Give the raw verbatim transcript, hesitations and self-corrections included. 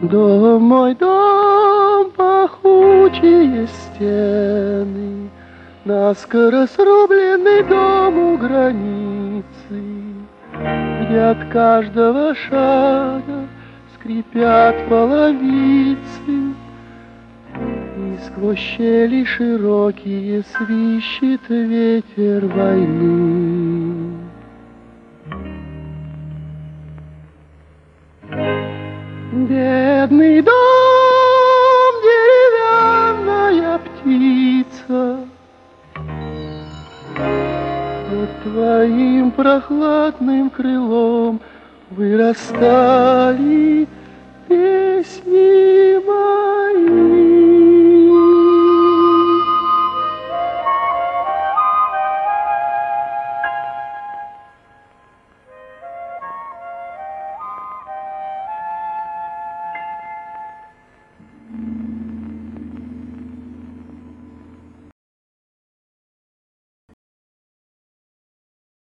Дом мой, дом, пахучие стены, наскоро срубленный дом у границы, где от каждого шага скрипят половицы, и сквозь щели широкие свищет ветер войны. Бедный дом, деревянная птица, под твоим прохладным крылом вырастали песни мои.